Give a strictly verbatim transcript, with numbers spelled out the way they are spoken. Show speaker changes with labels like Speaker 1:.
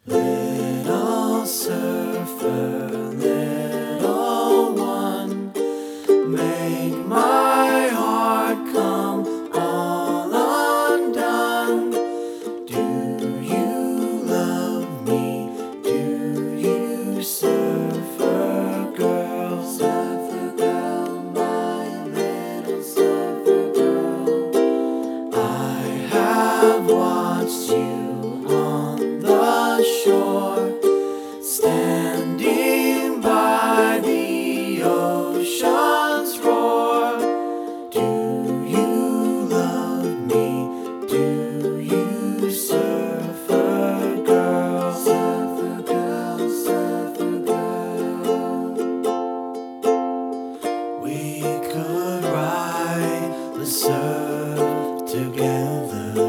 Speaker 1: Little surfer, little one, make my heart come all undone. Do you love me? Do you, surfer girl? Surfer girl, my little surfer girl. I have watched you on the shore, standing by the ocean's roar. Do you love me? Do you, surfer girl? Surfer girl, surfer girl. We could ride the surf together.